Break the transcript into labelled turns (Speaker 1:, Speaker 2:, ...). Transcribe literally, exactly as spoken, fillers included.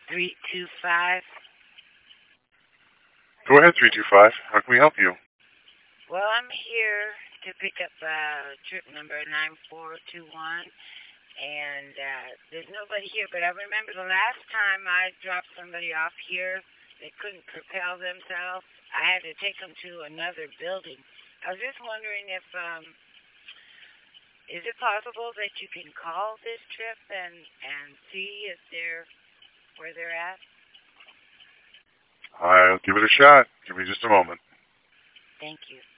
Speaker 1: three two five.
Speaker 2: Go ahead, three two five. How can we help you?
Speaker 1: Well, I'm here to pick up uh, trip number nine four two one, and uh, there's nobody here, but I remember the last time I dropped somebody off here, they couldn't propel themselves. I had to take them to another building. I was just wondering if, um, is it possible that you can call this trip and, and see if they're where they're at?
Speaker 2: I'll give it a shot. Give me just a moment.
Speaker 1: Thank you.